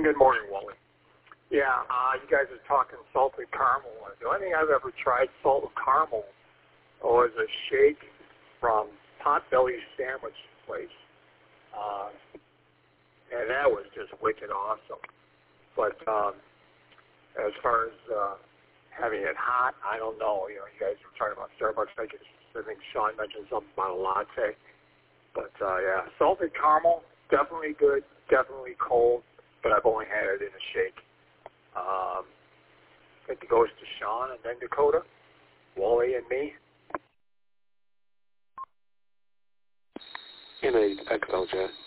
Good morning, Wally. Yeah, you guys are talking salted caramel. The only thing I've ever tried salted caramel was a shake from Potbelly Sandwich Place. And that was just wicked awesome. But as far as having it hot, I don't know. You guys were talking about Starbucks. I think Sean mentioned something about a latte. But, yeah, salted caramel, definitely good, definitely cold, but I've only had it in a shake. I think it goes to Sean and then Dakota, Wally, and me. In a XLJ.